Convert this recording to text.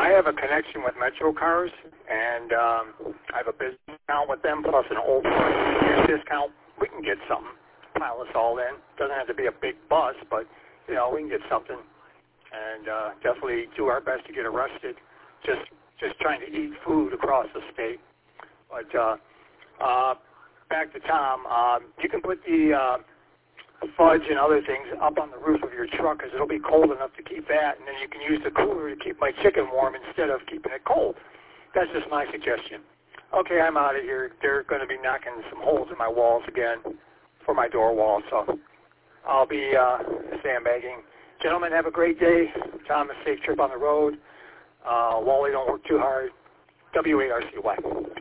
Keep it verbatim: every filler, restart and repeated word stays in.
I have a connection with Metro Cars, and um, I have a business account with them, plus an old discount. We can get something, pile us all in. Doesn't have to be a big bus, but, you know, we can get something. And uh, definitely do our best to get arrested, just just trying to eat food across the state. But uh, uh, back to Tom, um, you can put the uh, fudge and other things up on the roof of your truck because it'll be cold enough to keep that, and then you can use the cooler to keep my chicken warm instead of keeping it cold. That's just my suggestion. Okay, I'm out of here. They're going to be knocking some holes in my walls again for my door wall, so I'll be uh, sandbagging. Gentlemen, have a great day. Tom, a safe trip on the road. Uh, Wally, don't work too hard. W A R C Y.